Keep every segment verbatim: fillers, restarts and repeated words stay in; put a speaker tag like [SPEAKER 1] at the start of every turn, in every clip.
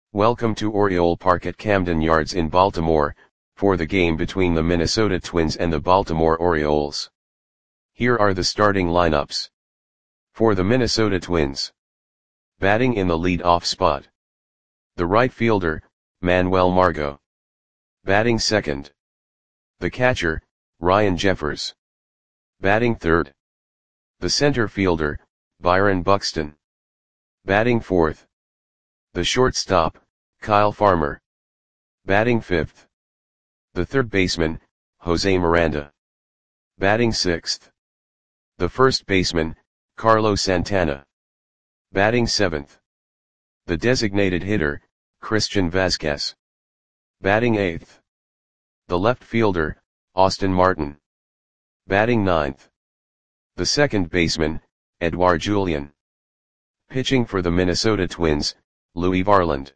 [SPEAKER 1] Welcome to Oriole Park at Camden Yards in Baltimore, for the game between the Minnesota Twins and the Baltimore Orioles. Here are the starting lineups. For the Minnesota Twins. Batting in the lead-off spot. The right fielder, Manuel Margot. Batting second. The catcher, Ryan Jeffers. Batting third. The center fielder, Byron Buxton. Batting fourth. The shortstop, Kyle Farmer. Batting fifth. The third baseman, Jose Miranda. Batting sixth. The first baseman, Carlos Santana. Batting seventh. The designated hitter, Christian Vazquez. Batting eighth. The left fielder, Austin Martin. Batting ninth. The second baseman, Edouard Julien. Pitching for the Minnesota Twins, Louis Varland.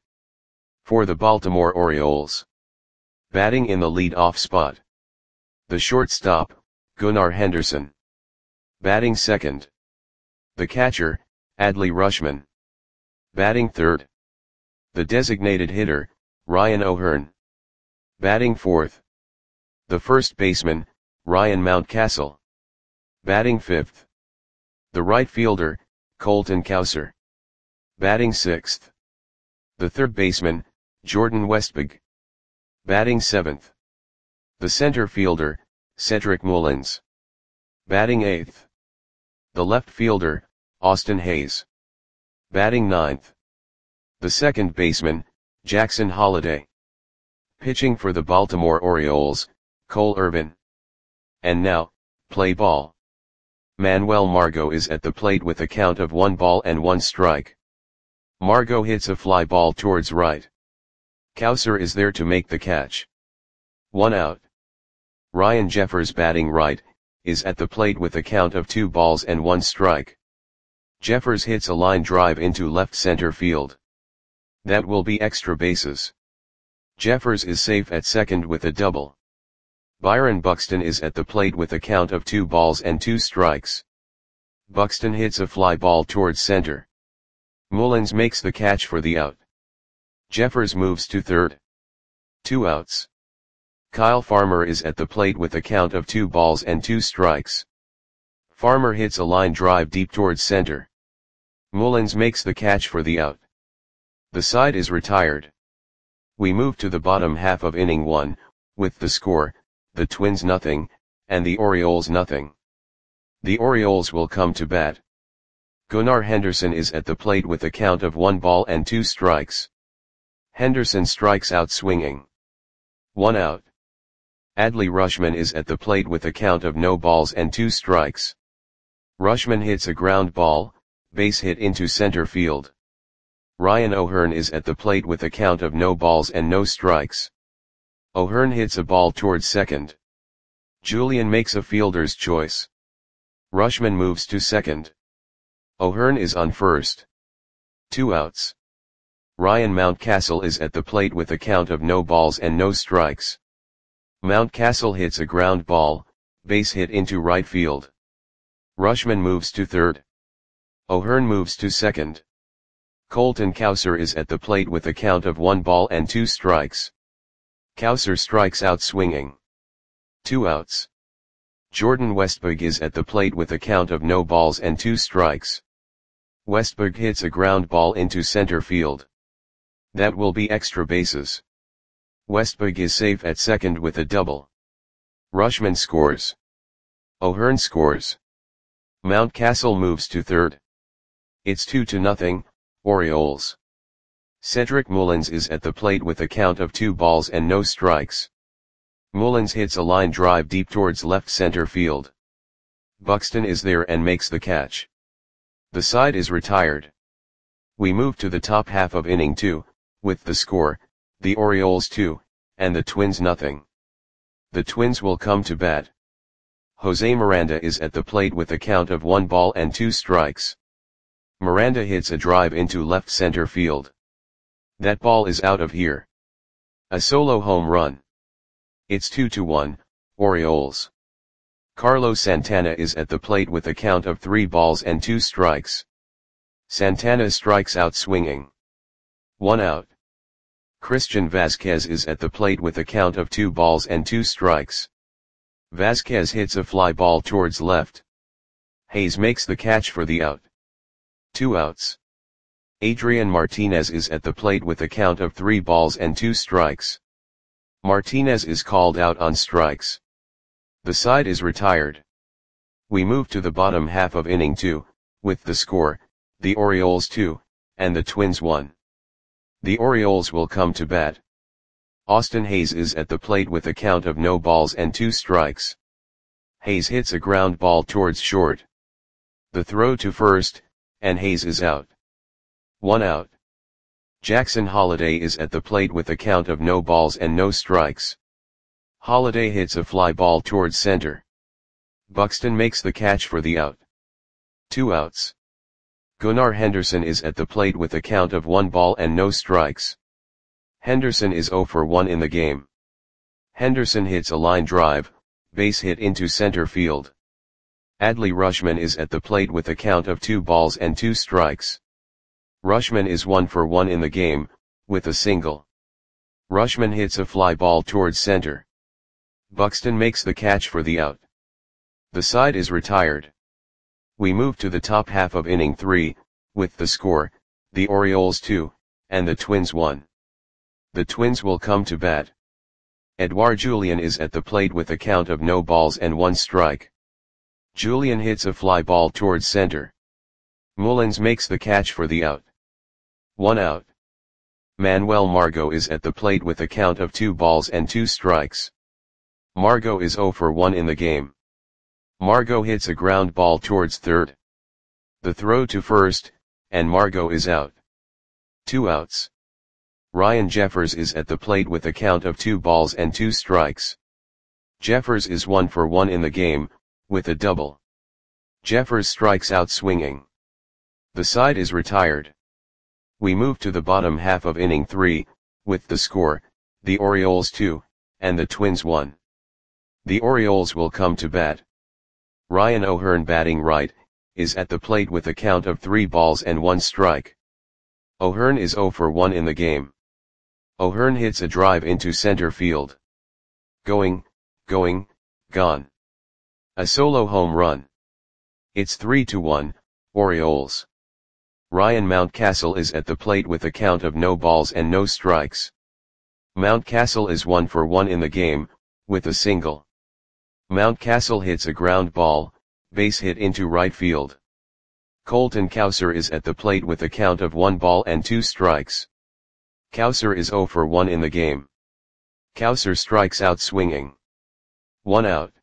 [SPEAKER 1] For the Baltimore Orioles. Batting in the lead-off spot. The shortstop, Gunnar Henderson. Batting second. The catcher, Adley Rutschman. Batting third. The designated hitter, Ryan O'Hearn. Batting fourth. The first baseman, Ryan Mountcastle. Batting fifth. The right fielder, Colton Cowser. Batting sixth. The third baseman, Jordan Westburg. Batting seventh. The center fielder, Cedric Mullins. Batting eighth. The left fielder, Austin Hayes. Batting ninth. The second baseman, Jackson Holliday. Pitching for the Baltimore Orioles, Cole Irvin. And now, play ball. Manuel Margot is at the plate with a count of one ball and one strike. Margot hits a fly ball towards right. Cowser is there to make the catch. One out. Ryan Jeffers, batting right, is at the plate with a count of two balls and one strike. Jeffers hits a line drive into left center field. That will be extra bases. Jeffers is safe at second with a double. Byron Buxton is at the plate with a count of two balls and two strikes. Buxton hits a fly ball towards center. Mullins makes the catch for the out. Jeffers moves to third. Two outs. Kyle Farmer is at the plate with a count of two balls and two strikes. Farmer hits a line drive deep towards center. Mullins makes the catch for the out. The side is retired. We move to the bottom half of inning one, with the score, the Twins nothing, and the Orioles nothing. The Orioles will come to bat. Gunnar Henderson is at the plate with a count of one ball and two strikes. Henderson strikes out swinging. One out. Adley Rutschman is at the plate with a count of no balls and two strikes. Rutschman hits a ground ball, base hit into center field. Ryan O'Hearn is at the plate with a count of no balls and no strikes. O'Hearn hits a ball towards second. Julien makes a fielder's choice. Rutschman moves to second. O'Hearn is on first. Two outs. Ryan Mountcastle is at the plate with a count of no balls and no strikes. Mountcastle hits a ground ball, base hit into right field. Rutschman moves to third. O'Hearn moves to second. Colton Cowser is at the plate with a count of one ball and two strikes. Cowser strikes out swinging. Two outs. Jordan Westburg is at the plate with a count of no balls and two strikes. Westburg hits a ground ball into center field. That will be extra bases. Westburg is safe at second with a double. Rutschman scores. O'Hearn scores. Mountcastle moves to third. It's two to nothing, Orioles. Cedric Mullins is at the plate with a count of two balls and no strikes. Mullins hits a line drive deep towards left center field. Buxton is there and makes the catch. The side is retired. We move to the top half of inning two, with the score, the Orioles two, and the Twins nothing. The Twins will come to bat. Jose Miranda is at the plate with a count of one ball and two strikes. Miranda hits a drive into left center field. That ball is out of here. A solo home run. It's two to one, Orioles. Carlos Santana is at the plate with a count of three balls and two strikes. Santana strikes out swinging. One out. Christian Vasquez is at the plate with a count of two balls and two strikes. Vasquez hits a fly ball towards left. Hayes makes the catch for the out. Two outs. Adrian Martinez is at the plate with a count of three balls and two strikes. Martinez is called out on strikes. The side is retired. We move to the bottom half of inning two, with the score, the Orioles two, and the Twins one. The Orioles will come to bat. Austin Hayes is at the plate with a count of no balls and two strikes. Hayes hits a ground ball towards short. The throw to first, and Hayes is out. One out. Jackson Holliday is at the plate with a count of no balls and no strikes. Holliday hits a fly ball towards center. Buxton makes the catch for the out. Two outs. Gunnar Henderson is at the plate with a count of one ball and no strikes. Henderson is zero for one in the game. Henderson hits a line drive, base hit into center field. Adley Rutschman is at the plate with a count of two balls and two strikes. Rutschman is one for one in the game, with a single. Rutschman hits a fly ball towards center. Buxton makes the catch for the out. The side is retired. We move to the top half of inning three, with the score, the Orioles two, and the Twins one. The Twins will come to bat. Edouard Julien is at the plate with a count of no balls and one strike. Julien hits a fly ball towards center. Mullins makes the catch for the out. One out. Manuel Margot is at the plate with a count of two balls and two strikes. Margot is zero for one in the game. Margot hits a ground ball towards third. The throw to first, and Margot is out. Two outs. Ryan Jeffers is at the plate with a count of two balls and two strikes. Jeffers is one for one in the game, with a double. Jeffers strikes out swinging. The side is retired. We move to the bottom half of inning three, with the score, the Orioles two, and the Twins one. The Orioles will come to bat. Ryan O'Hearn, batting right, is at the plate with a count of three balls and one strike. O'Hearn is zero for one in the game. O'Hearn hits a drive into center field. Going, going, gone. A solo home run. It's three to one, Orioles. Ryan Mountcastle is at the plate with a count of no balls and no strikes. Mountcastle is one for one in the game, with a single. Mountcastle hits a ground ball, base hit into right field. Colton Cowser is at the plate with a count of one ball and two strikes. Cowser is zero for one in the game. Cowser strikes out swinging. One out.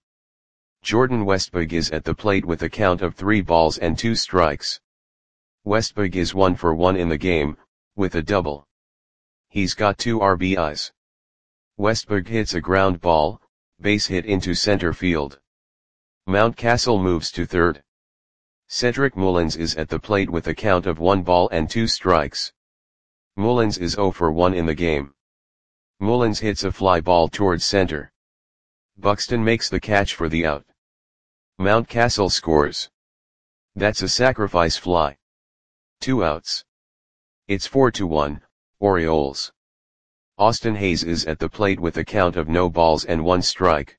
[SPEAKER 1] Jordan Westburg is at the plate with a count of three balls and two strikes. Westburg is one for one in the game, with a double. He's got two R B Is. Westburg hits a ground ball, base hit into center field. Mountcastle moves to third. Cedric Mullins is at the plate with a count of one ball and two strikes. Mullins is zero for one in the game. Mullins hits a fly ball towards center. Buxton makes the catch for the out. Mountcastle scores. That's a sacrifice fly. Two outs. It's four to one, Orioles. Austin Hayes is at the plate with a count of no balls and one strike.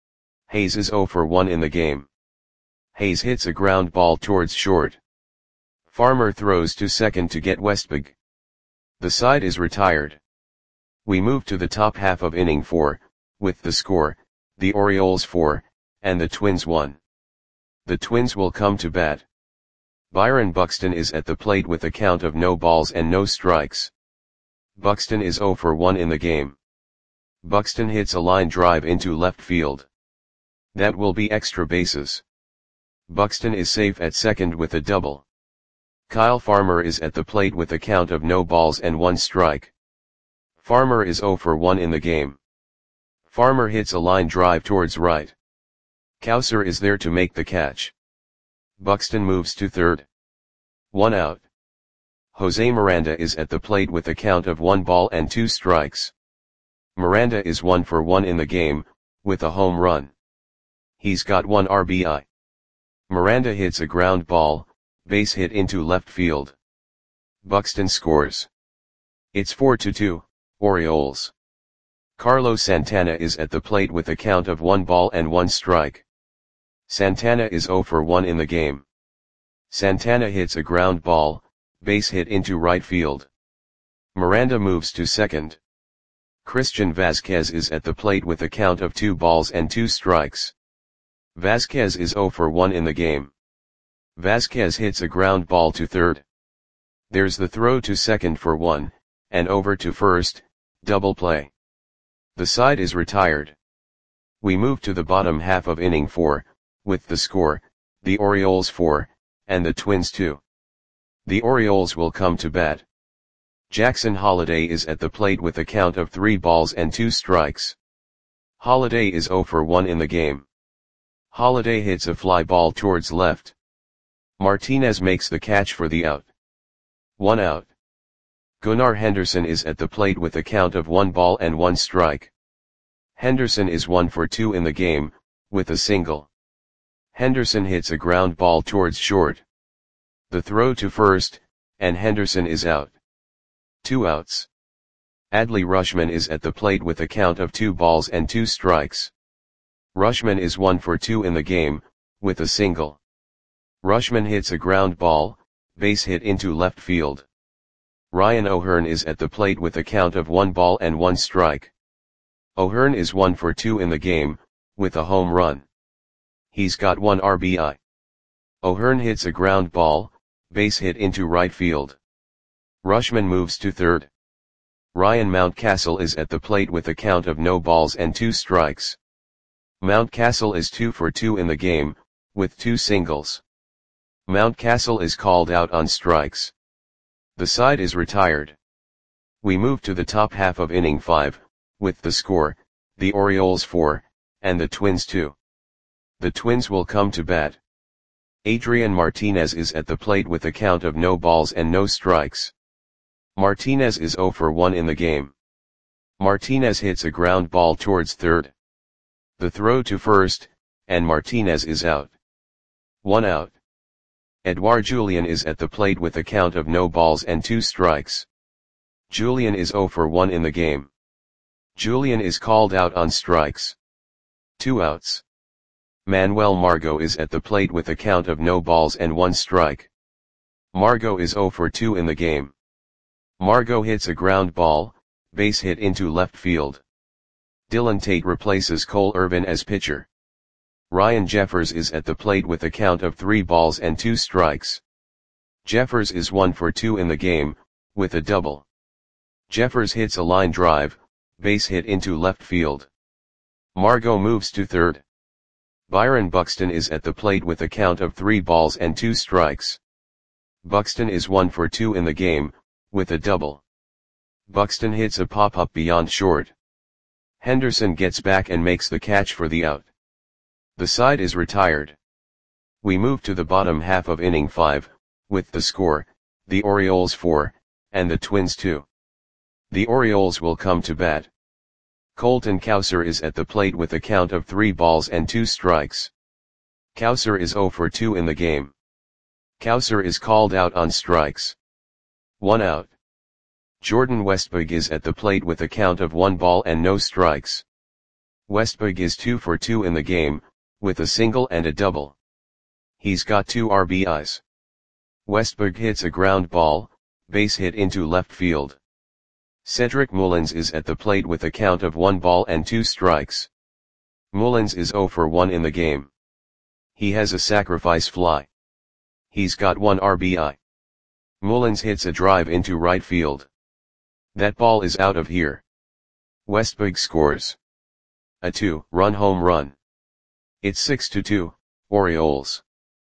[SPEAKER 1] Hayes is zero for one in the game. Hayes hits a ground ball towards short. Farmer throws to second to get Westburg. The side is retired. We move to the top half of inning four, with the score, the Orioles four, and the Twins one. The Twins will come to bat. Byron Buxton is at the plate with a count of no balls and no strikes. Buxton is zero for one in the game. Buxton hits a line drive into left field. That will be extra bases. Buxton is safe at second with a double. Kyle Farmer is at the plate with a count of no balls and one strike. Farmer is zero for one in the game. Farmer hits a line drive towards right. Cowser is there to make the catch. Buxton moves to third. One out. Jose Miranda is at the plate with a count of one ball and two strikes. Miranda is one for one in the game, with a home run. He's got one R B I. Miranda hits a ground ball, base hit into left field. Buxton scores. It's four to two, Orioles. Carlos Santana is at the plate with a count of one ball and one strike. Santana is zero for one in the game. Santana hits a ground ball, base hit into right field. Miranda moves to second. Christian Vazquez is at the plate with a count of two balls and two strikes. Vazquez is zero for one in the game. Vazquez hits a ground ball to third. There's the throw to second for one, and over to first, double play. The side is retired. We move to the bottom half of inning four, with the score, the Orioles four, and the Twins two. The Orioles will come to bat. Jackson Holliday is at the plate with a count of three balls and two strikes. Holliday is zero for one in the game. Holliday hits a fly ball towards left. Martinez makes the catch for the out. One out. Gunnar Henderson is at the plate with a count of one ball and one strike. Henderson is one for two in the game, with a single. Henderson hits a ground ball towards short. The throw to first, and Henderson is out. Two outs. Adley Rutschman is at the plate with a count of two balls and two strikes. Rutschman is one for two in the game, with a single. Rutschman hits a ground ball, base hit into left field. Ryan O'Hearn is at the plate with a count of one ball and one strike. O'Hearn is one for two in the game, with a home run. He's got one R B I. O'Hearn hits a ground ball, base hit into right field. Rutschman moves to third. Ryan Mountcastle is at the plate with a count of no balls and two strikes. Mountcastle is two for two in the game, with two singles. Mountcastle is called out on strikes. The side is retired. We move to the top half of inning five, with the score, the Orioles four, and the Twins two. The Twins will come to bat. Adrian Martinez is at the plate with a count of no balls and no strikes. Martinez is zero for one in the game. Martinez hits a ground ball towards third. The throw to first, and Martinez is out. One out. Edouard Julien is at the plate with a count of no balls and two strikes. Julien is zero for one in the game. Julien is called out on strikes. Two outs. Manuel Margot is at the plate with a count of no balls and one strike. Margot is zero for two in the game. Margot hits a ground ball, base hit into left field. Dylan Tate replaces Cole Irvin as pitcher. Ryan Jeffers is at the plate with a count of three balls and two strikes. Jeffers is one for two in the game, with a double. Jeffers hits a line drive, base hit into left field. Margot moves to third. Byron Buxton is at the plate with a count of three balls and two strikes. Buxton is one for two in the game, with a double. Buxton hits a pop-up beyond short. Henderson gets back and makes the catch for the out. The side is retired. We move to the bottom half of inning five, with the score, the Orioles four, and the Twins two. The Orioles will come to bat. Colton Cowser is at the plate with a count of three balls and two strikes. Cowser is zero for two in the game. Cowser is called out on strikes. One out. Jordan Westburg is at the plate with a count of one ball and no strikes. Westburg is two for two in the game, with a single and a double. He's got two R B Is. Westburg hits a ground ball, base hit into left field. Cedric Mullins is at the plate with a count of one ball and two strikes. Mullins is zero for one in the game. He has a sacrifice fly. He's got one R B I. Mullins hits a drive into right field. That ball is out of here. Westburg scores a two-run home run. It's six to two, Orioles.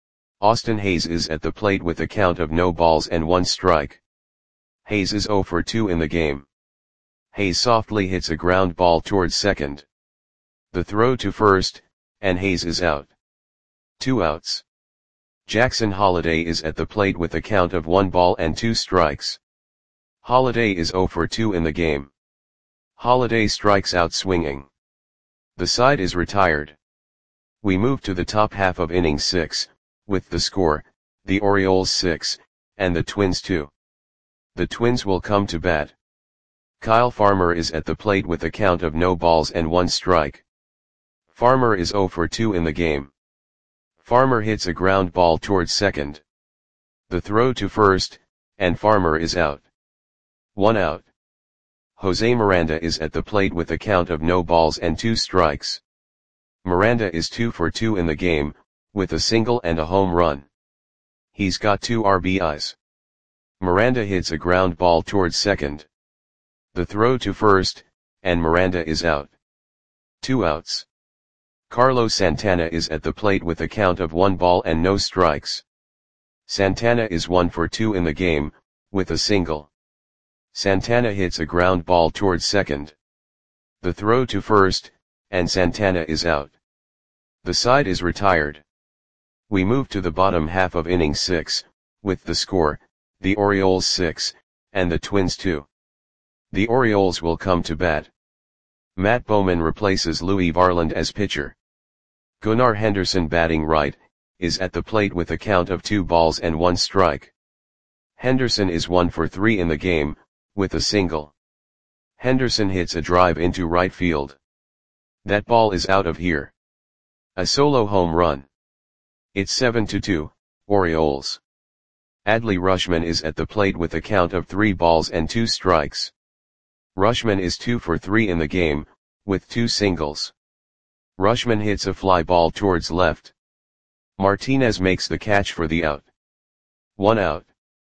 [SPEAKER 1] Austin Hayes is at the plate with a count of no balls and one strike. Hayes is zero for two in the game. Hayes softly hits a ground ball towards second. The throw to first, and Hayes is out. Two outs. Jackson Holliday is at the plate with a count of one ball and two strikes. Holliday is zero for two in the game. Holliday strikes out swinging. The side is retired. We move to the top half of inning six, with the score, the Orioles six, and the Twins two. The Twins will come to bat. Kyle Farmer is at the plate with a count of no balls and one strike. Farmer is zero for two in the game. Farmer hits a ground ball towards second. The throw to first, and Farmer is out. One out. Jose Miranda is at the plate with a count of no balls and two strikes. Miranda is two for two in the game, with a single and a home run. He's got two R B Is. Miranda hits a ground ball towards second. The throw to first, and Miranda is out. Two outs. Carlos Santana is at the plate with a count of one ball and no strikes. Santana is one for two in the game, with a single. Santana hits a ground ball towards second. The throw to first, and Santana is out. The side is retired. We move to the bottom half of inning six, with the score, the Orioles six, and the Twins two. The Orioles will come to bat. Matt Bowman replaces Louis Varland as pitcher. Gunnar Henderson, batting right, is at the plate with a count of two balls and one strike. Henderson is one for three in the game, with a single. Henderson hits a drive into right field. That ball is out of here. A solo home run. It's seven to two, Orioles. Adley Rutschman is at the plate with a count of three balls and two strikes. Rutschman is two for three in the game, with two singles. Rutschman hits a fly ball towards left. Martinez makes the catch for the out. One out.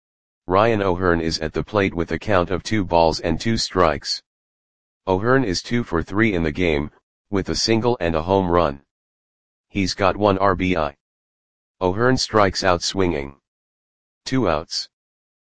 [SPEAKER 1] Ryan O'Hearn is at the plate with a count of two balls and two strikes. O'Hearn is two for three in the game, with a single and a home run. He's got one R B I. O'Hearn strikes out swinging. Two outs.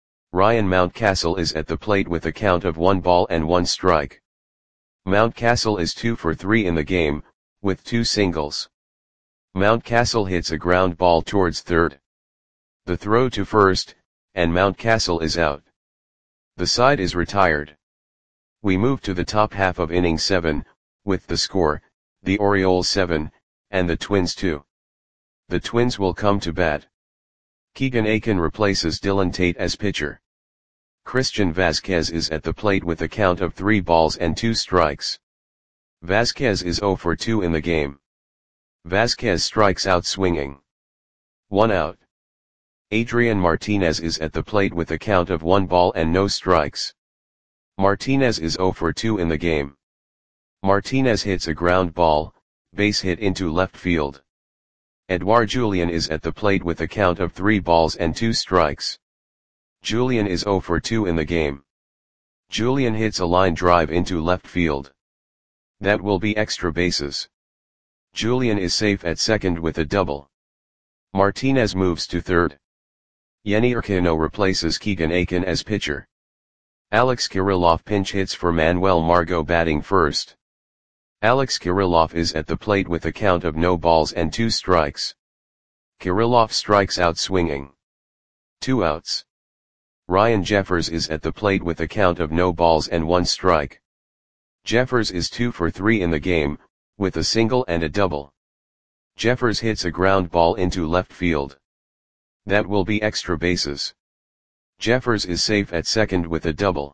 [SPEAKER 1] Ryan Mountcastle is at the plate with a count of one ball and one strike. Mountcastle is two for three in the game, with two singles. Mountcastle hits a ground ball towards third. The throw to first, and Mountcastle is out. The side is retired. We move to the top half of inning seven, with the score, the Orioles seven, and the Twins two. The Twins will come to bat. Keegan Akin replaces Dylan Tate as pitcher. Christian Vazquez is at the plate with a count of three balls and two strikes. Vazquez is zero for two in the game. Vazquez strikes out swinging. One out. Adrian Martinez is at the plate with a count of one ball and no strikes. Martinez is zero for two in the game. Martinez hits a ground ball, base hit into left field. Edouard Julien is at the plate with a count of three balls and two strikes. Julien is zero for two in the game. Julien hits a line drive into left field. That will be extra bases. Julien is safe at second with a double. Martinez moves to third. Yenny Urquiano replaces Keegan Akin as pitcher. Alex Kirilloff pinch hits for Manuel Margot, batting first. Alex Kirilloff is at the plate with a count of no balls and two strikes. Kirilloff strikes out swinging. Two outs. Ryan Jeffers is at the plate with a count of no balls and one strike. Jeffers is two for three in the game, with a single and a double. Jeffers hits a ground ball into left field. That will be extra bases. Jeffers is safe at second with a double.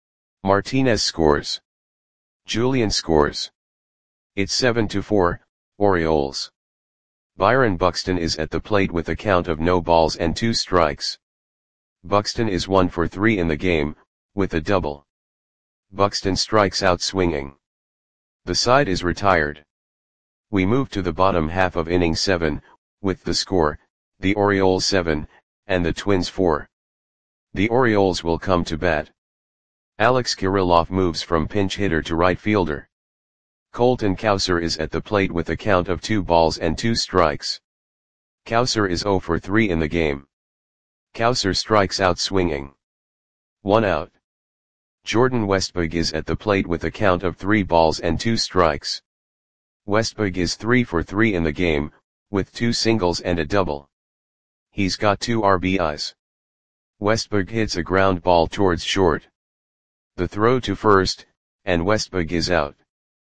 [SPEAKER 1] Martinez scores. Julien scores. It's seven to four, Orioles. Byron Buxton is at the plate with a count of no balls and two strikes. Buxton is one for three in the game, with a double. Buxton strikes out swinging. The side is retired. We move to the bottom half of inning seven, with the score, the Orioles seven, and the Twins four. The Orioles will come to bat. Alex Kirilloff moves from pinch hitter to right fielder. Colton Cowser is at the plate with a count of two balls and two strikes. Cowser is zero for three in the game. Cowser strikes out swinging. One out. Jordan Westburg is at the plate with a count of three balls and two strikes. Westburg is three for three in the game, with two singles and a double. He's got two R B Is. Westburg hits a ground ball towards short. The throw to first, and Westburg is out.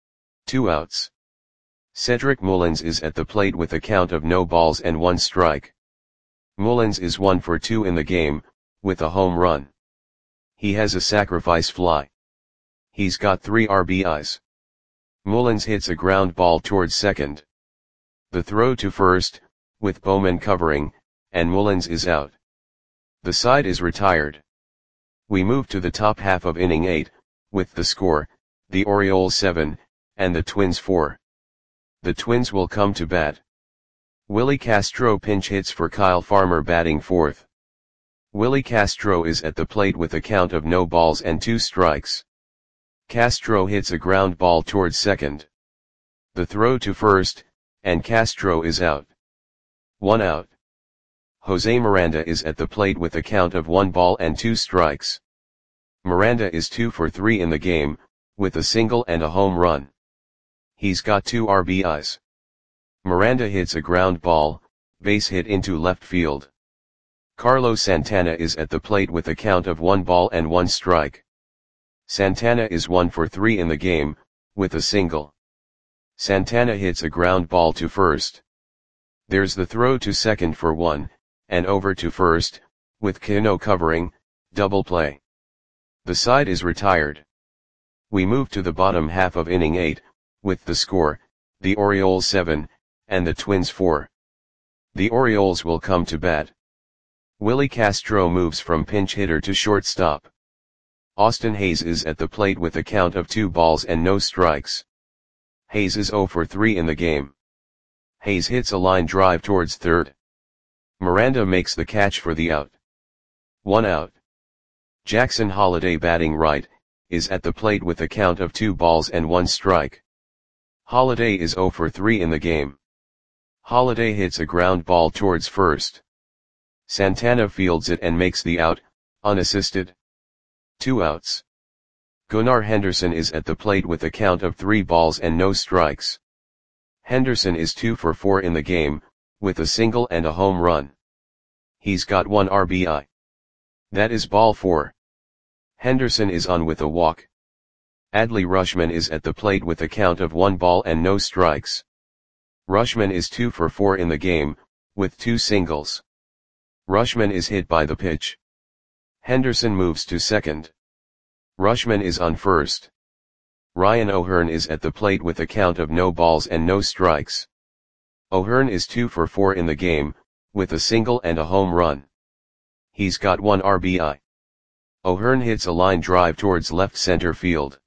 [SPEAKER 1] Two outs. Cedric Mullins is at the plate with a count of no balls and one strike. Mullins is one for two in the game, with a home run. He has a sacrifice fly. He's got three R B Is. Mullins hits a ground ball towards second. The throw to first, with Bowman covering, and Mullins is out. The side is retired. We move to the top half of inning eight, with the score, the Orioles seven, and the Twins four. The Twins will come to bat. Willie Castro pinch hits for Kyle Farmer batting fourth. Willie Castro is at the plate with a count of no balls and two strikes. Castro hits a ground ball towards second. The throw to first, and Castro is out. One out. Jose Miranda is at the plate with a count of one ball and two strikes. Miranda is two for three in the game, with a single and a home run. He's got two R B Is. Miranda hits a ground ball, base hit into left field. Carlos Santana is at the plate with a count of one ball and one strike. Santana is one for three in the game, with a single. Santana hits a ground ball to first. There's the throw to second for one, and over to first, with Cano covering, double play. The side is retired. We move to the bottom half of inning eight, with the score, the Orioles seven, and the Twins four. The Orioles will come to bat. Willie Castro moves from pinch hitter to shortstop. Austin Hayes is at the plate with a count of two balls and no strikes. Hayes is zero for three in the game. Hayes hits a line drive towards third. Miranda makes the catch for the out. One out. Jackson Holliday batting right, is at the plate with a count of two balls and one strike. Holliday is zero for three in the game. Holliday hits a ground ball towards first. Santana fields it and makes the out, unassisted. Two outs. Gunnar Henderson is at the plate with a count of three balls and no strikes. Henderson is two for four in the game, with a single and a home run. He's got one R B I. That is ball four. Henderson is on with a walk. Adley Rutschman is at the plate with a count of one ball and no strikes. Rutschman is two for four in the game, with two singles. Rutschman is hit by the pitch. Henderson moves to second. Rutschman is on first. Ryan O'Hearn is at the plate with a count of no balls and no strikes. O'Hearn is two for four in the game, with a single and a home run. He's got one R B I. O'Hearn hits a line drive towards left center field.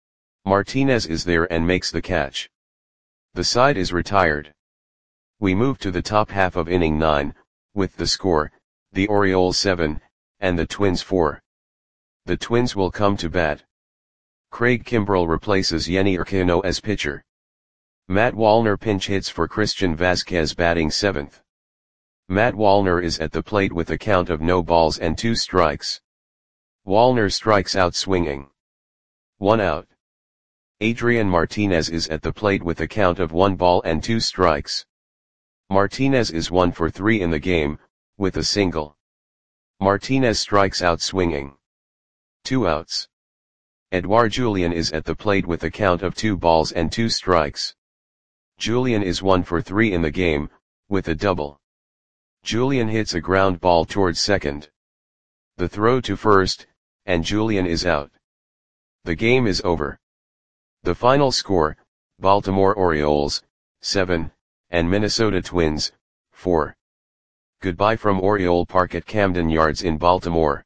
[SPEAKER 1] Martinez is there and makes the catch. The side is retired. We move to the top half of inning nine, with the score, the Orioles seven, and the Twins four. The Twins will come to bat. Craig Kimbrell replaces Yennier Cano as pitcher. Matt Wallner pinch hits for Christian Vazquez batting seventh. Matt Wallner is at the plate with a count of no balls and two strikes. Wallner strikes out swinging. One out. Adrian Martinez is at the plate with a count of one ball and two strikes. Martinez is one for three in the game, with a single. Martinez strikes out swinging. Two outs. Edouard Julien is at the plate with a count of two balls and two strikes. Julien is one for three in the game, with a double. Julien hits a ground ball towards second. The throw to first, and Julien is out. The game is over. The final score, Baltimore Orioles, seven, and Minnesota Twins, four. Goodbye from Oriole Park at Camden Yards in Baltimore.